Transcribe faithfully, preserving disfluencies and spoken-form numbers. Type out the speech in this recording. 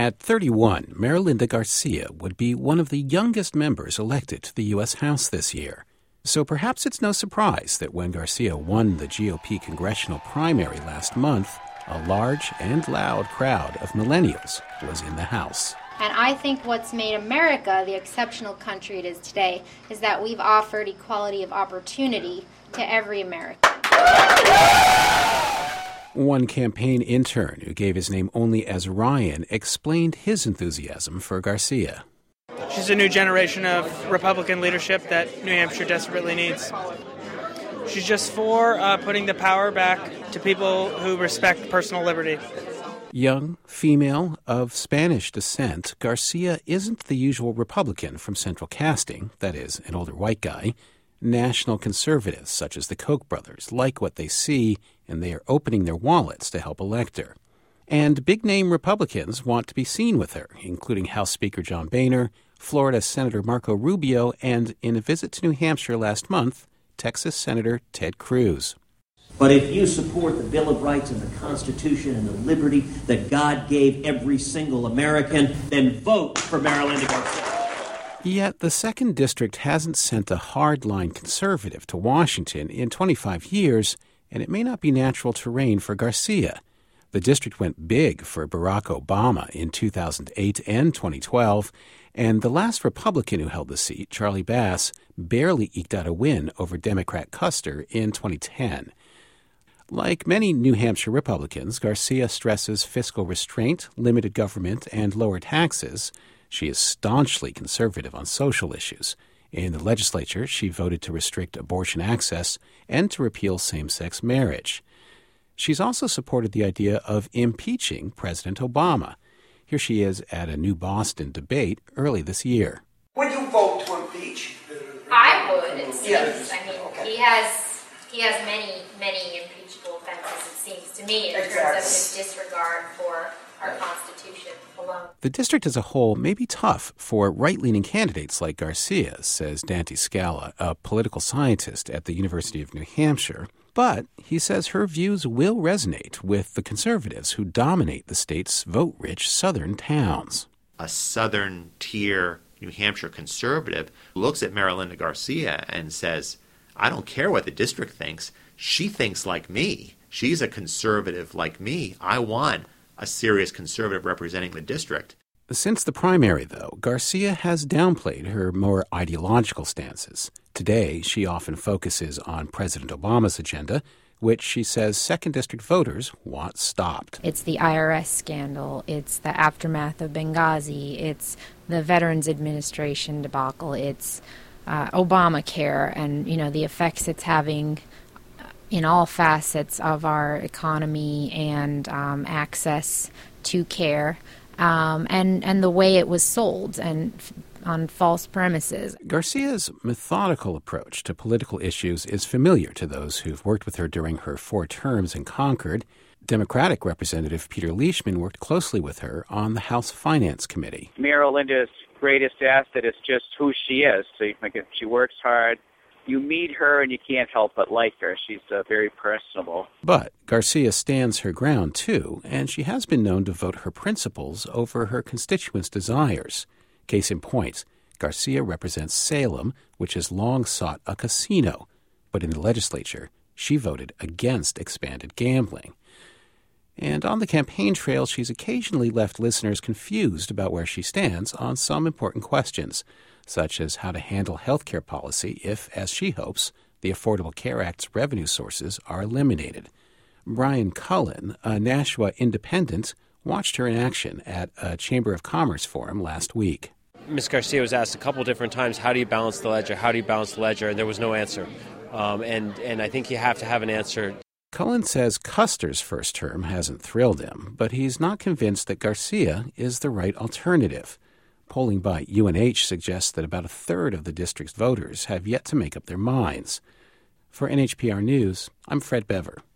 At thirty-one, Marilinda Garcia would be one of the youngest members elected to the U S House this year. So perhaps it's no surprise that when Garcia won the G O P congressional primary last month, a large and loud crowd of millennials was in the House. And I think what's made America the exceptional country it is today is that we've offered equality of opportunity to every American. One campaign intern who gave his name only as Ryan explained his enthusiasm for Garcia. She's a new generation of Republican leadership that New Hampshire desperately needs. She's just for uh, putting the power back to people who respect personal liberty. Young, female, of Spanish descent, Garcia isn't the usual Republican from central casting, that is, an older white guy. National conservatives, such as the Koch brothers, like what they see, and they are opening their wallets to help elect her. And big-name Republicans want to be seen with her, including House Speaker John Boehner, Florida Senator Marco Rubio, and, in a visit to New Hampshire last month, Texas Senator Ted Cruz. But if you support the Bill of Rights and the Constitution and the liberty that God gave every single American, then vote for Marilinda Garcia. Yet the second District hasn't sent a hardline conservative to Washington in twenty-five years, and it may not be natural terrain for Garcia. The district went big for Barack Obama in two thousand eight and twenty twelve, and the last Republican who held the seat, Charlie Bass, barely eked out a win over Democrat Custer in twenty ten. Like many New Hampshire Republicans, Garcia stresses fiscal restraint, limited government, and lower taxes. She is staunchly conservative on social issues. In the legislature, she voted to restrict abortion access and to repeal same-sex marriage. She's also supported the idea of impeaching President Obama. Here she is at a New Boston debate early this year. Would you vote to impeach? I would. It seems. Yes. I mean, Okay. he has he has many many impeachable offenses. It seems to me in Exactly. terms of his disregard for our Constitution alone. The district as a whole may be tough for right-leaning candidates like Garcia, says Dante Scala, a political scientist at the University of New Hampshire. But he says her views will resonate with the conservatives who dominate the state's vote-rich southern towns. A southern-tier New Hampshire conservative looks at Marilinda Garcia and says, I don't care what the district thinks. She thinks like me. She's a conservative like me. I want a serious conservative representing the district. Since the primary, though, Garcia has downplayed her more ideological stances. Today, she often focuses on President Obama's agenda, which she says second District voters want stopped. It's the I R S scandal. It's the aftermath of Benghazi. It's the Veterans Administration debacle. It's uh, Obamacare and, you know, the effects it's having in all facets of our economy and um, access to care, um, and, and the way it was sold and f- on false premises. Garcia's methodical approach to political issues is familiar to those who've worked with her during her four terms in Concord. Democratic Representative Peter Leishman worked closely with her on the House Finance Committee. Marilinda's greatest asset is just who she is. So you think she works hard. You meet her and you can't help but like her. She's uh, very personable. But Garcia stands her ground, too, and she has been known to vote her principles over her constituents' desires. Case in point, Garcia represents Salem, which has long sought a casino. But in the legislature, she voted against expanded gambling. And on the campaign trail, she's occasionally left listeners confused about where she stands on some important questions, such as how to handle health care policy if, as she hopes, the Affordable Care Act's revenue sources are eliminated. Brian Cullen, a Nashua independent, watched her in action at a Chamber of Commerce forum last week. Miz Garcia was asked a couple different times, how do you balance the ledger, how do you balance the ledger, and there was no answer. Um, and, and I think you have to have an answer. Cullen says Custer's first term hasn't thrilled him, but he's not convinced that Garcia is the right alternative. Polling by U N H suggests that about a third of the district's voters have yet to make up their minds. For N H P R News, I'm Fred Bever.